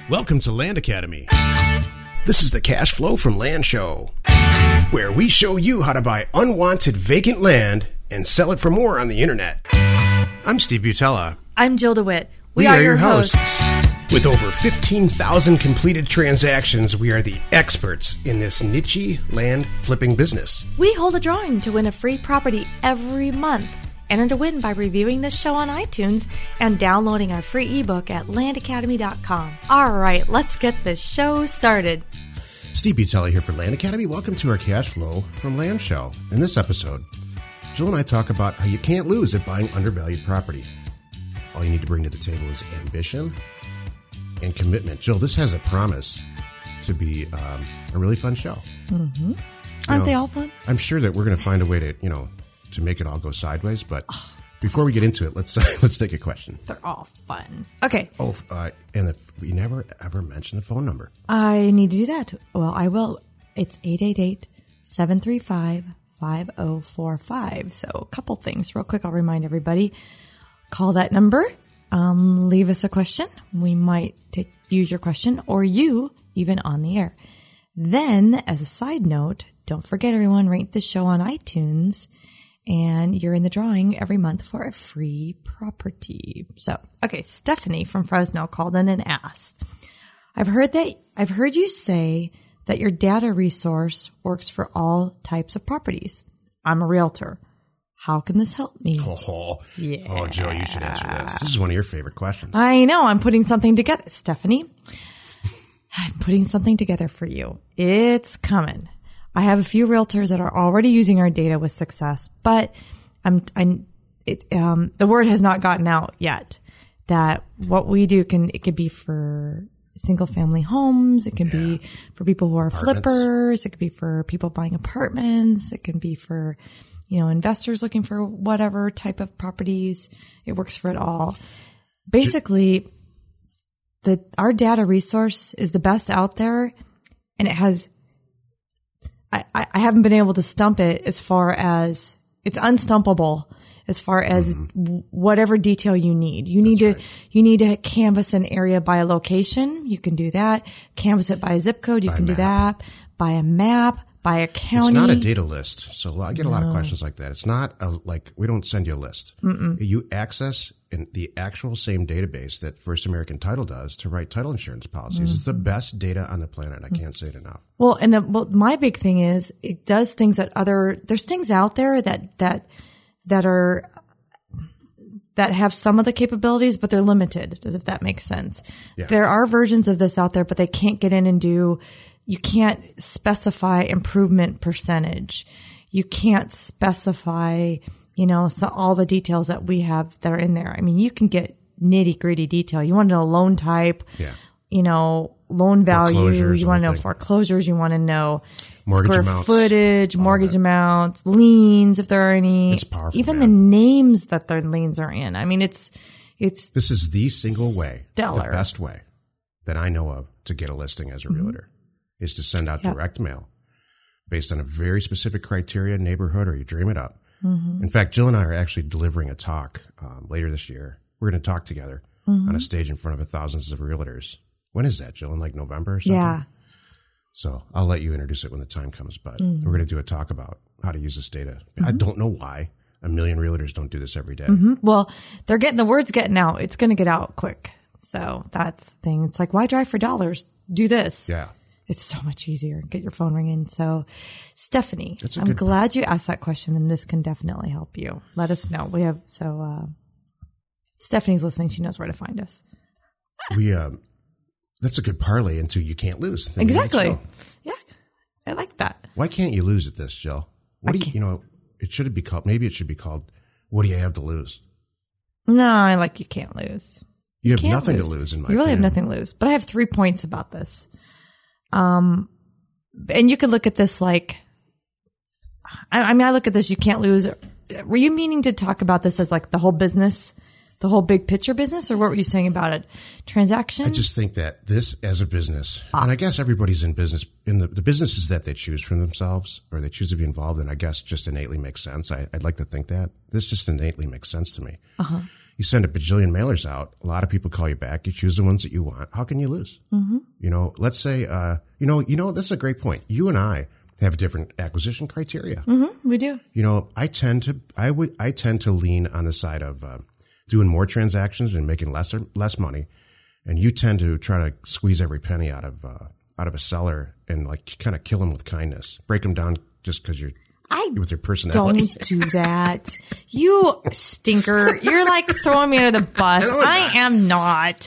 Welcome to Land Academy. This is the Cash Flow from Land Show, where we show you how to buy unwanted vacant land and sell it for more on the internet. I'm Steve Butella. I'm Jill DeWitt. We are your hosts. With over 15,000 completed transactions, we are the experts in this niche land flipping business. We hold a drawing to win a free property every month. Enter to win by reviewing this show on iTunes and downloading our free ebook at landacademy.com. All right, let's get this show started. Steve Butella here for Land Academy. Welcome to our Cash Flow from Land Show. In this episode, Jill and I talk about how you can't lose at buying undervalued property. All you need to bring to the table is ambition and commitment. Jill, this has a promise to be a really fun show. Mm-hmm. Aren't they all fun? I'm sure that we're going to find a way to, to make it all go sideways. But before we get into it, let's take a question. They're all fun. Okay. Oh, and we never ever mention the phone number. I need to do that. Well, I will. It's 888-735-5045. So a couple things real quick. I'll remind everybody. Call that number. Leave us a question. We might use your question or you even on the air. Then, as a side note, don't forget everyone, rate the show on iTunes and you're in the drawing every month for a free property. So, okay, Stephanie from Fresno called in and asked, I've heard you say that your data resource works for all types of properties. I'm a realtor. How can this help me? Yeah. Oh, Joe, you should answer this. This is one of your favorite questions. I know. I'm putting something together. Stephanie, I'm putting something together for you. It's coming. I have a few realtors that are already using our data with success, but the word has not gotten out yet that what we do could be for single family homes. It can be for people who are flippers. It could be for people buying apartments. It can be for investors looking for whatever type of properties. It works for it all. Basically, our data resource is the best out there, and it has. I haven't been able to stump it as far as it's unstumpable as far as whatever detail you need. You need to canvas an area by a location. You can do that. Canvas it by a zip code. You can do that. By a map. By a county. It's not a data list. So I get a lot of questions like that. It's not we don't send you a list. Mm-mm. You access in the actual same database that First American Title does to write title insurance policies. Mm-hmm. It's the best data on the planet. I can't say it enough. Well, my big thing is it does things there's things out there that have some of the capabilities, but they're limited, as if that makes sense. Yeah. There are versions of this out there, but they can't get in and you can't specify improvement percentage. You can't specify, all the details that we have that are in there. I mean, you can get nitty gritty detail. You want to know loan type, loan value. You want to know foreclosures. You want to know mortgage square amounts, footage, mortgage amounts, liens, if there are any. It's powerful. Even the names that their liens are in. I mean, this is the single way, stellar. The best way that I know of to get a listing as a realtor. Is to send out direct mail based on a very specific criteria, neighborhood, or you dream it up. Mm-hmm. In fact, Jill and I are actually delivering a talk later this year. We're going to talk together on a stage in front of thousands of realtors. When is that, Jill? In November or something? Yeah. So I'll let you introduce it when the time comes, but we're going to do a talk about how to use this data. I don't know why a million realtors don't do this every day. Mm-hmm. Well, the word's getting out. It's going to get out quick. So that's the thing. It's like, why drive for dollars? Do this. Yeah. It's so much easier. Get your phone ringing. So, Stephanie, I'm glad you asked that question, and this can definitely help you. Let us know. Stephanie's listening. She knows where to find us. That's a good parlay into you can't lose. Exactly. Yeah. I like that. Why can't you lose at this, Jill? It should be called, maybe it should be called, what do you have to lose? No, I like you can't lose. You have nothing to lose in my opinion. You really have nothing to lose. But I have 3 points about this. And you could look at this I look at this, you can't lose. Were you meaning to talk about this as the whole business, the whole big picture business, or what were you saying about it? Transaction? I just think that this as a business, and I guess everybody's in business, in the businesses that they choose for themselves or they choose to be involved in, I guess just innately makes sense. I'd like to think that. This just innately makes sense to me. You send a bajillion mailers out. A lot of people call you back. You choose the ones that you want. How can you lose? You know, let's say, that's a great point. You and I have different acquisition criteria. We do. You know, I tend to lean on the side of doing more transactions and making less money, and you tend to try to squeeze every penny out of a seller and like kind of kill them with kindness, break them down just because you're with your personality. Don't do that, you stinker! You're like throwing me under the bus. I am not.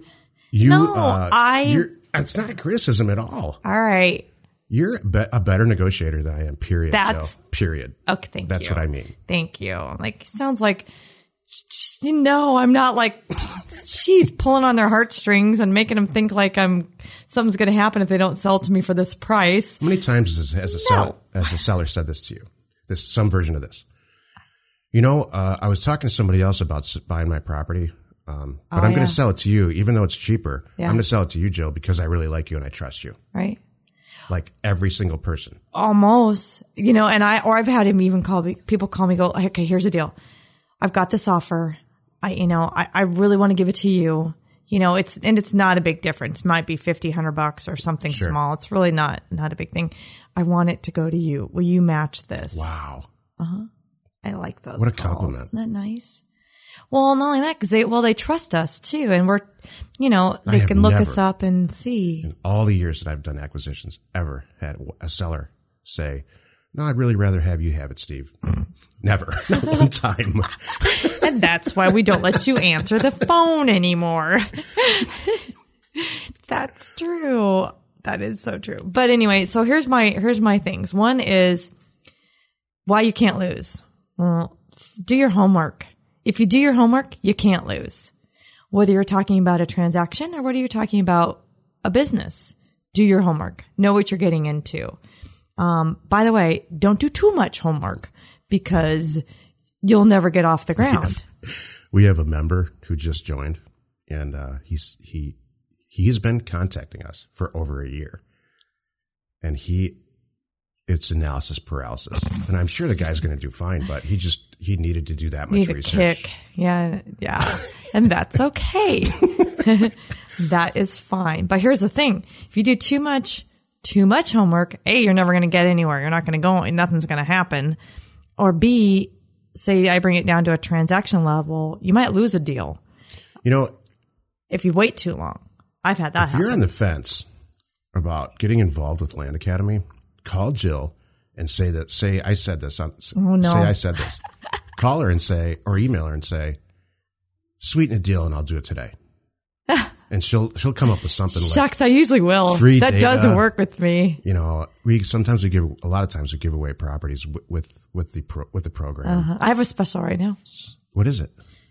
It's not a criticism at all. All right. You're a better negotiator than I am, period. Period. Okay, thank you. That's what I mean. Thank you. Like, sounds like, I'm not like, she's pulling on their heartstrings and making them think like something's going to happen if they don't sell to me for this price. How many times has a seller said this to you? Some version of this. You know, I was talking to somebody else about buying my property, but I'm going to sell it to you, even though it's cheaper. Yeah. I'm going to sell it to you, Jill, because I really like you and I trust you. Right. Like every single person. Almost, and I've had him even people call me, go, okay, here's the deal. I've got this offer. I really want to give it to you. It's not a big difference. Might be $50-$100 or something small. It's really not a big thing. I want it to go to you. Will you match this? Wow. I like those. What a calls. compliment. Isn't that nice? Well, not only that, because they trust us too, and we're, they can look us up and see. In all the years that I've done acquisitions, ever had a seller say, "No, I'd really rather have you have it, Steve." Never, not one time. And that's why we don't let you answer the phone anymore. That's true. That is so true. But anyway, so here's my things. One is why you can't lose. Well, do your homework. If you do your homework, you can't lose. Whether you're talking about a transaction or whether you're talking about a business, do your homework. Know what you're getting into. By the way, don't do too much homework because you'll never get off the ground. We have a member who just joined, and he has been contacting us for over a year, and it's analysis paralysis. And I'm sure the guy's going to do fine, but he needed to do that much research. Kick. Yeah. And that's okay. That is fine. But here's the thing. If you do too much homework, A, you're never going to get anywhere. You're not going to go, nothing's going to happen. Or B, say I bring it down to a transaction level, you might lose a deal. If you wait too long. I've had that happen. If you're on the fence about getting involved with Land Academy, call Jill and say I said this. Say I said this. Call her and say, or email her and say, sweeten a deal and I'll do it today. And she'll come up with something like, shucks, I usually will. Free that data. Doesn't work with me. A lot of times we give away properties with the program. I have a special right now. What is it?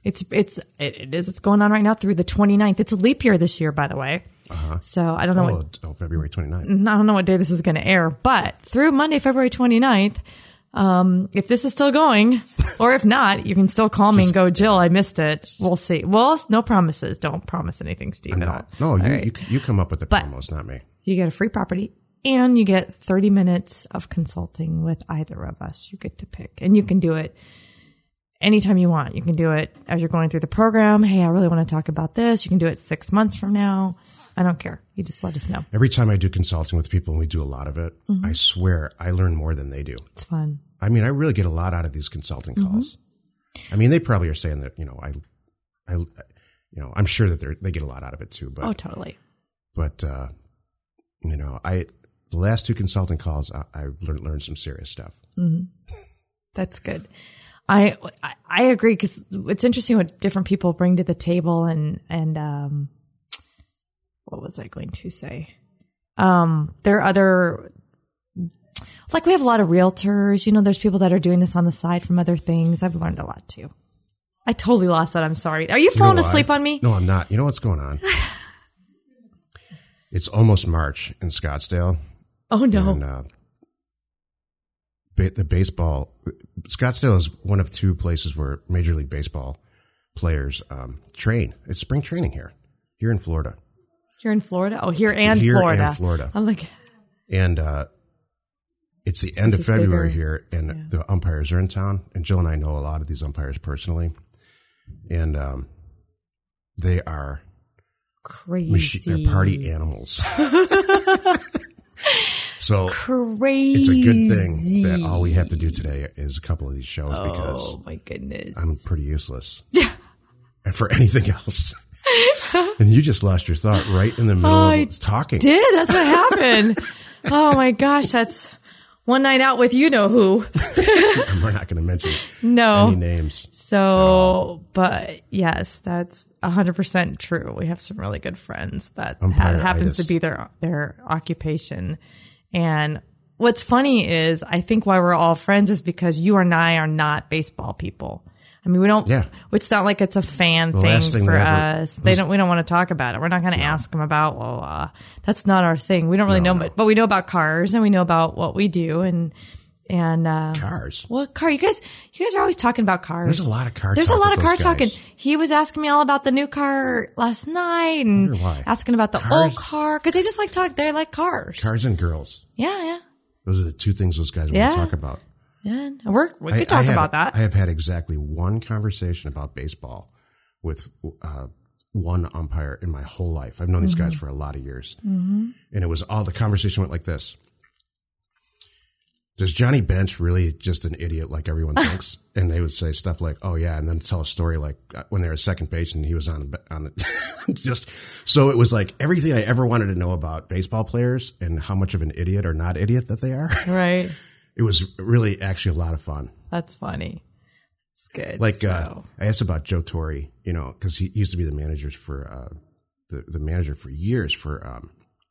It's going on right now through the 29th. It's a leap year this year, by the way. So I don't know February 29th. I don't know what day this is going to air, but through Monday, February 29th, if this is still going, or if not, you can still call me and go, Jill, I missed it. We'll see. Well, no promises. Don't promise anything, Steve. No, you come up with the promos, not me. You get a free property and you get 30 minutes of consulting with either of us. You get to pick, and you can do it anytime you want. You can do it as you're going through the program. Hey, I really want to talk about this. You can do it 6 months from now. I don't care. You just let us know. Every time I do consulting with people, and we do a lot of it, I swear I learn more than they do. It's fun. I mean, I really get a lot out of these consulting calls. I mean, they probably are saying that, I'm sure that they get a lot out of it too. But, totally. But, the last 2 consulting calls, I learned some serious stuff. That's good. I agree, because it's interesting what different people bring to the table, and what was I going to say? There are other, like, we have a lot of realtors, there's people that are doing this on the side from other things. I've learned a lot too. I totally lost that. I'm sorry. Are you falling asleep on me? No, I'm not. You know what's going on? It's almost March in Scottsdale. Oh no. And, the baseball, Scottsdale is one of 2 places where Major League Baseball players train. It's spring training here in Florida. Here in Florida? Oh, here and Florida. I'm like, and it's the end of February here, and the umpires are in town. And Jill and I know a lot of these umpires personally. And they are crazy. They're party animals. So crazy. It's a good thing that all we have to do today is a couple of these shows because my goodness, I'm pretty useless. And for anything else. And you just lost your thought right in the middle of talking. Did that's what happened? Oh my gosh, that's one night out with you know who. We're not going to mention any names. So, but yes, that's 100% true. We have some really good friends that happens to be their occupation. And what's funny is I think why we're all friends is because you and I are not baseball people. I mean, we don't, it's not like it's a fan thing for us. We don't want to talk about it. We're not going to ask them about, that's not our thing. We don't really know, but we know about cars and we know about what we do and cars. Well, you guys are always talking about cars. There's a lot of car talking. He was asking me all about the new car last night and asking about the old car because they just like talk. They like cars. Cars and girls. Yeah. Those are the two things those guys want to talk about. Yeah, we could talk about that. I have had exactly one conversation about baseball with one umpire in my whole life. I've known these guys for a lot of years. Mm-hmm. And it was the conversation went like this. Does Johnny Bench really just an idiot like everyone thinks? And they would say stuff like, oh yeah, and then tell a story like when they were second base and he was on it. Just so it was like everything I ever wanted to know about baseball players and how much of an idiot or not idiot that they are. Right. It was really actually a lot of fun. That's funny. It's good. Like I asked about Joe Torre, because he used to be the manager for the manager for years for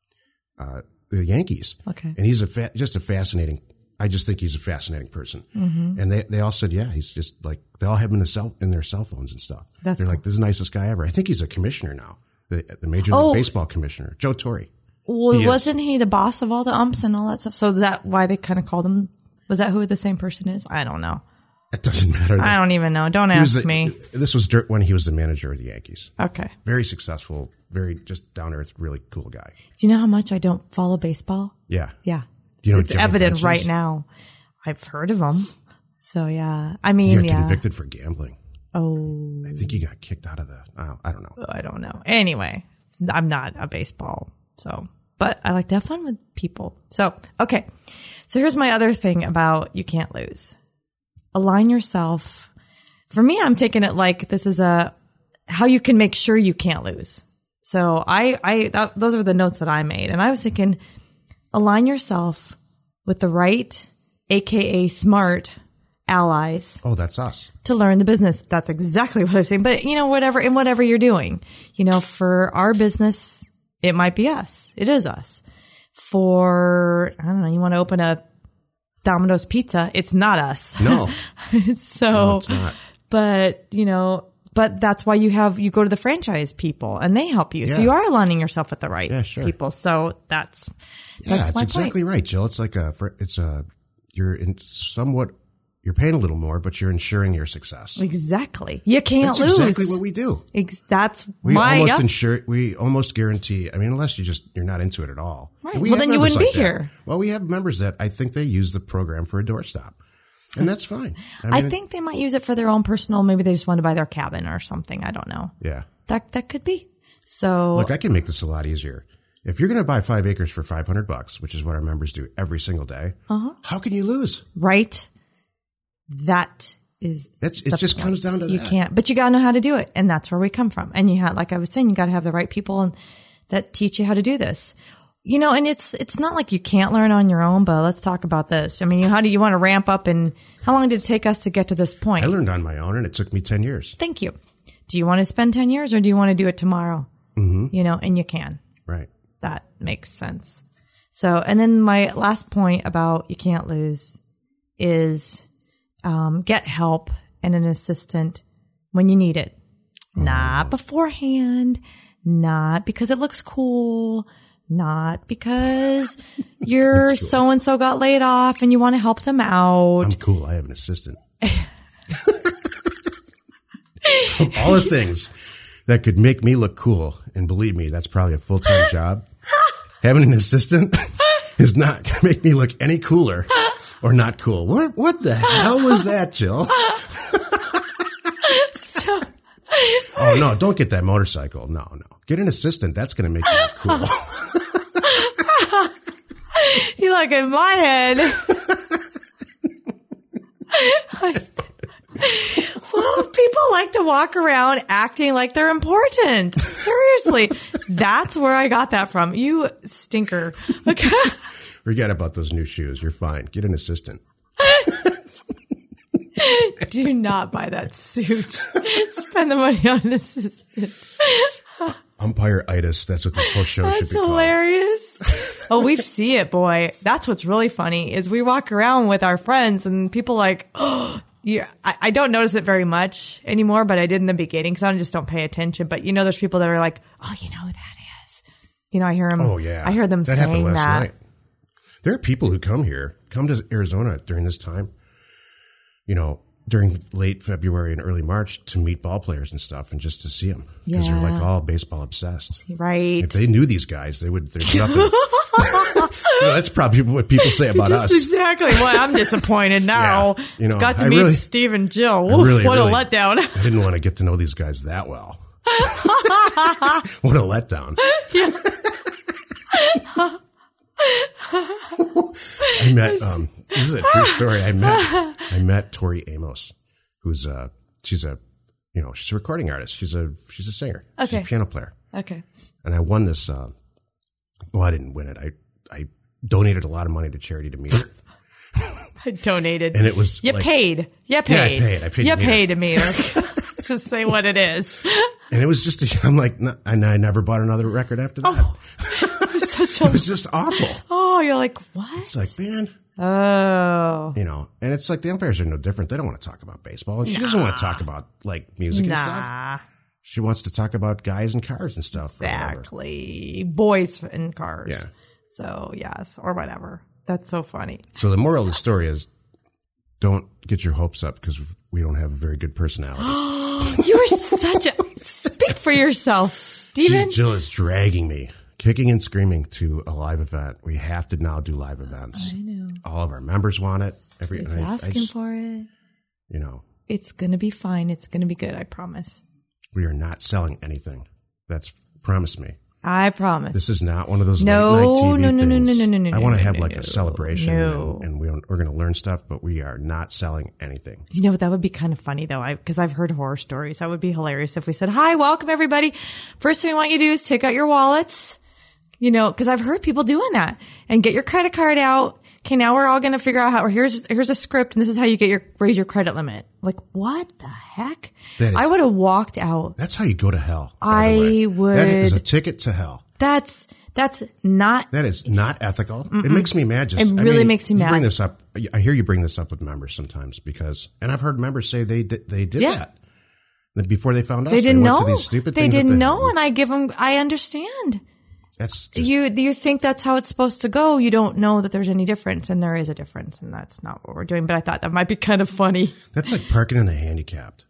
the Yankees. Okay, and he's just a fascinating. I just think he's a fascinating person. Mm-hmm. And they all said, yeah, he's just like they all have him in their cell phones and stuff. They're cool. Like, this is the nicest guy ever. I think he's a commissioner now, the Major League Baseball commissioner, Joe Torre. Well, wasn't he the boss of all the umps and all that stuff? So is that why they kind of called him? Was that who the same person is? I don't know. It doesn't matter. I don't even know. Don't ask me. This was when he was the manager of the Yankees. Okay. Very successful, very just down to earth, really cool guy. Do you know how much I don't follow baseball? Yeah. Yeah. It's evident right now. I've heard of him. So yeah. I mean, he got convicted for gambling. Oh. I think he got kicked out of I don't know. I don't know. Anyway, I'm not a baseball. So, but I like to have fun with people. So, okay. So here's my other thing about you can't lose. Align yourself. For me, I'm taking it like this is how you can make sure you can't lose. So those are the notes that I made. And I was thinking, align yourself with the right, AKA smart allies. Oh, that's us. To learn the business. That's exactly what I was saying. But whatever you're doing, for our business, it might be us. It is us. For, I don't know, you want to open a Domino's Pizza, it's not us. No. No, it's not. But, but that's why you go to the franchise people and they help you. Yeah. So you are aligning yourself with the right people. So that's my exactly point. Right, Jill. It's like you're paying a little more, but you're ensuring your success. Exactly. You can't lose. That's exactly what we do. We almost guarantee. I mean, unless you're not into it at all. Right. Well, then you wouldn't be here. Well, we have members that I think they use the program for a doorstop. And that's fine. I think they might use it for their own personal, maybe they just want to buy their cabin or something. I don't know. Yeah. That could be. So look, I can make this a lot easier. If you're going to buy 5 acres for $500, which is what our members do every single day, how can you lose? Right. It just comes down to that. You can't, but you got to know how to do it. And that's where we come from. And like I was saying, you got to have the right people that teach you how to do this. And it's not like you can't learn on your own, but let's talk about this. I mean, how do you want to ramp up and how long did it take us to get to this point? I learned on my own and it took me 10 years. Thank you. Do you want to spend 10 years or do you want to do it tomorrow? Mm-hmm. And you can. Right. That makes sense. So, and then my last point about you can't lose is, get help and an assistant when you need it. Not beforehand, not because it looks cool, not because your cool. So-and-so got laid off and you want to help them out. I'm cool. I have an assistant. All the things that could make me look cool, and believe me, that's probably a full-time job. Having an assistant is not going to make me look any cooler or not cool. What the hell was that, Jill? Oh, no, don't get that motorcycle. No. Get an assistant. That's going to make you look cool. You like in my head. Well, people like to walk around acting like they're important. Seriously. That's where I got that from. You stinker. Okay. Forget about those new shoes. You're fine. Get an assistant. Do not buy that suit. Spend the money on an assistant. Umpire-itis. That's what this whole show should be called. That's hilarious. Oh, we see it, boy. That's what's really funny is we walk around with our friends and people like, oh, yeah. I don't notice it very much anymore, but I did in the beginning because I just don't pay attention. But you know, there's people that are like, oh, you know who that is. You know, I hear them. Oh, yeah. I hear them saying happened last that. Night. There are people who come to Arizona during this time, you know, during late February and early March to meet ball players and stuff and just to see them because they're like all baseball obsessed. Right. If they knew these guys, there's nothing. You know, that's probably what people say about us. Exactly. Well, I'm disappointed now. Yeah. You know, got to meet Steve and Jill. What a letdown. I didn't want to get to know these guys that well. What a letdown. Yeah. I met, this is a true story. I met Tori Amos, who's she's a recording artist. She's a singer. Okay. She's a piano player. Okay. And I won this, I didn't win it. I donated a lot of money to charity to meet her. I donated. And it was paid. Yeah, I paid. You paid to meet her. Just say what it is. And it was just, I'm like, and I never bought another record after that. Oh, it was just awful. Oh, you're like, what? It's like, man. Oh. You know, and it's like the umpires are no different. They don't want to talk about baseball. And she doesn't want to talk about like music and stuff. She wants to talk about guys and cars and stuff. Exactly. Boys and cars. Yeah. So, yes, or whatever. That's so funny. So the moral of the story is don't get your hopes up because we don't have very good personalities. You are such a... Speak for yourself, Steven. Jill is dragging me, kicking and screaming to a live event. We have to now do live events. I know. All of our members want it. He's asking for it. You know. It's going to be fine. It's going to be good. I promise. We are not selling anything. Promise me. I promise. This is not one of those late night TV things. No. I want to have like a celebration and we're going to learn stuff, but we are not selling anything. You know, that would be kind of funny though, because I've heard horror stories. That would be hilarious if we said, hi, welcome everybody. First thing we want you to do is take out your wallets, you know, because I've heard people doing that and get your credit card out. Okay, now we're all going to figure out how, here's a script and this is how you raise your credit limit. Like, what the heck? I would have walked out. That's how you go to hell. I would. That is a ticket to hell. That is not ethical. It makes me mad. It really makes me mad. Bring this up. I hear you bring this up with members sometimes and I've heard members say they did that. Before they found us, they didn't know. To these stupid they things didn't know, and I understand. That's just, you think that's how it's supposed to go. You don't know that there's any difference, and there is a difference, and that's not what we're doing. But I thought that might be kind of funny. That's like parking in the handicapped.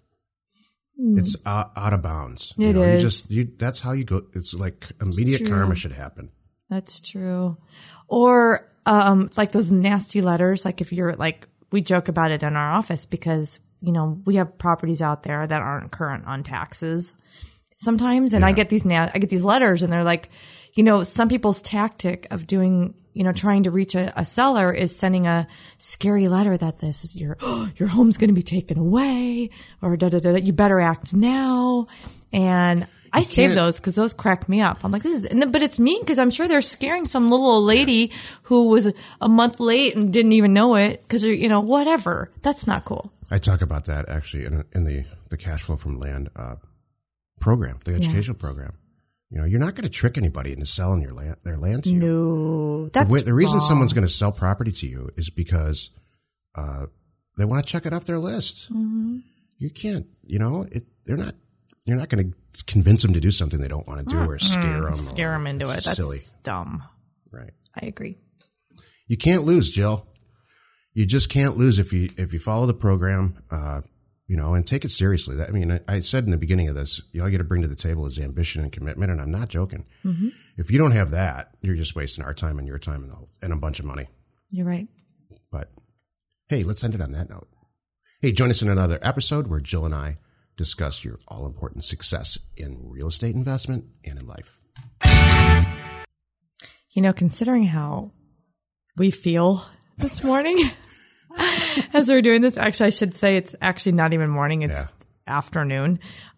It's out of bounds. It is. That's how you go. It's like immediate karma should happen. That's true. Or like those nasty letters. Like if you're like, we joke about it in our office because you know we have properties out there that aren't current on taxes sometimes, and I get these letters, and they're like, you know, some people's tactic of doing, you know, trying to reach a seller is sending a scary letter that this is your home's going to be taken away or you better act now. And I save those because those crack me up. I'm like, but it's mean because I'm sure they're scaring some little old lady who was a month late and didn't even know it because, you know, whatever. That's not cool. I talk about that actually in the cash flow from land program, the educational program. You know, you're not going to trick anybody into selling their land to you. No, that's the reason someone's going to sell property to you is because they want to check it off their list. Mm-hmm. You can't, you know, you're not going to convince them to do something they don't want to do or scare them. Scare them into it. That's silly. Dumb. Right. I agree. You can't lose, Jill. You just can't lose if you follow the program. You know, and take it seriously. I said in the beginning of this, all you got to bring to the table is ambition and commitment, and I'm not joking. Mm-hmm. If you don't have that, you're just wasting our time and your time and a bunch of money. You're right. But, hey, let's end it on that note. Hey, join us in another episode where Jill and I discuss your all-important success in real estate investment and in life. Considering how we feel this morning as we're doing this, actually, I should say it's actually not even morning, it's afternoon.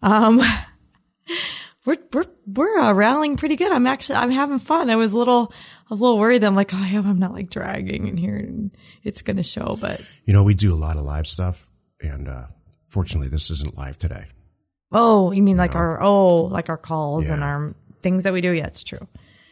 We're rallying pretty good. I'm having fun. I was a little worried that I'm like, I hope I'm not like dragging in here and it's going to show, but we do a lot of live stuff, and fortunately this isn't live today. Oh, you mean like our calls and our things that we do? Yeah, it's true.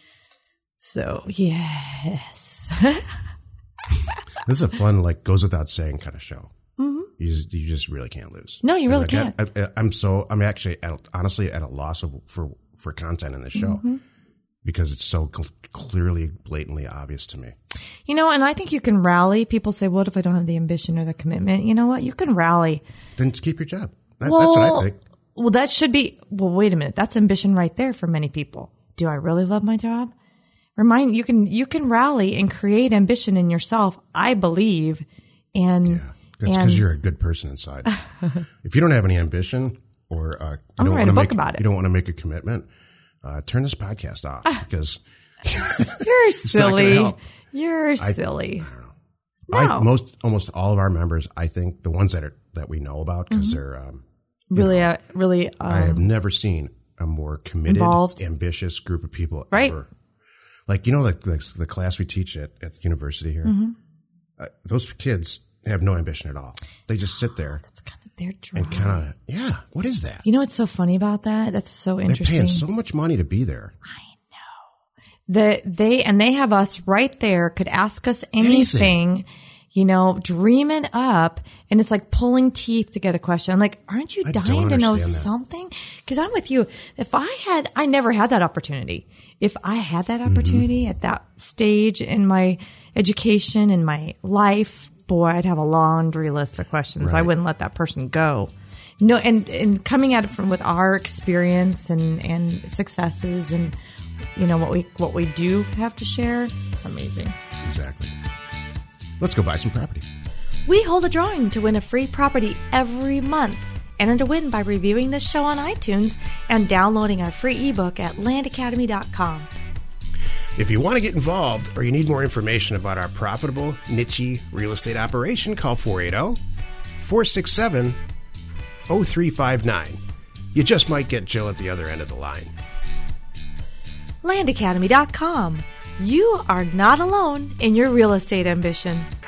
So, yes. This is a fun, goes without saying kind of show. Mm-hmm. You just really can't lose. No, you really can't. I'm actually honestly at a loss for content in this show because it's so clearly, blatantly obvious to me. And I think you can rally. People say, what if I don't have the ambition or the commitment? You know what? You can rally. Then keep your job. That's what I think. Well, that should be, wait a minute. That's ambition right there for many people. Do I really love my job? You can rally and create ambition in yourself, I believe. And that's because you're a good person inside. If you don't have any ambition or I'm gonna write a book about it. You don't want to make a commitment, turn this podcast off because you're silly. You're silly. I don't know. Almost all of our members, I think the ones that we know about, because they're really. I have never seen a more committed, involved, ambitious group of people ever. The class we teach at the university here, those kids have no ambition at all. They just sit there. That's kind of their job. And what is that? What's so funny about that? That's so interesting. They're paying so much money to be there. I know. They have us right there, could ask us anything. Dream it up, and it's like pulling teeth to get a question. I'm like, aren't you dying to know something? Because I'm with you. I never had that opportunity. If I had that opportunity at that stage in my education, in my life, boy, I'd have a laundry list of questions. Right. I wouldn't let that person go. And coming at it with our experience and successes and, what we do have to share, it's amazing. Exactly. Let's go buy some property. We hold a drawing to win a free property every month. Enter to win by reviewing this show on iTunes and downloading our free ebook at landacademy.com. If you want to get involved or you need more information about our profitable, niche real estate operation, call 480-467-0359. You just might get Jill at the other end of the line. landacademy.com. You are not alone in your real estate ambition.